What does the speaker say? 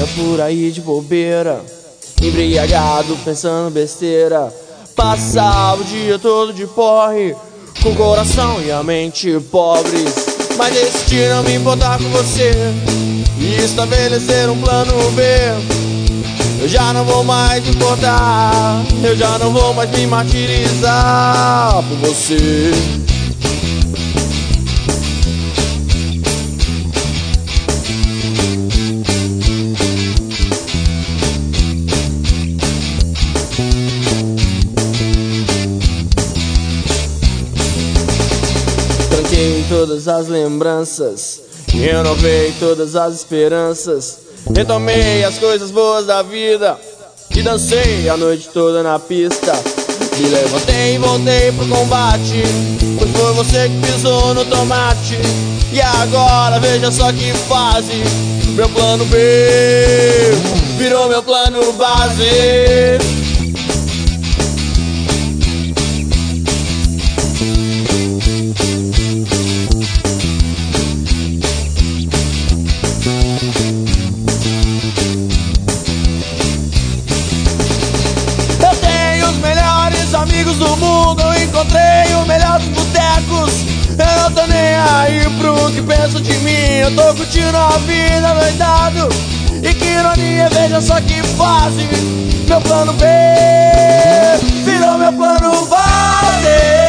saia por aí de bobeira, embriagado pensando besteira. Passava o dia todo de porre, com o coração e a mente pobres. Mas decidi não me importar com você e estabelecer um plano B. Eu já não vou mais me importar, eu já não vou mais me martirizar por você. Tranquei todas as lembranças, renovei todas as esperanças, retomei as coisas boas da vida e dancei a noite toda na pista. Me levantei e voltei pro combate, pois foi você que pisou no tomate. E agora veja só que fase, meu plano B virou meu plano base. Amigos do mundo, eu encontrei o melhor dos botecos. Eu não tô nem aí pro que penso de mim, eu tô curtindo a vida doidado. E que ironia, veja só que fase, meu plano B virou meu plano base.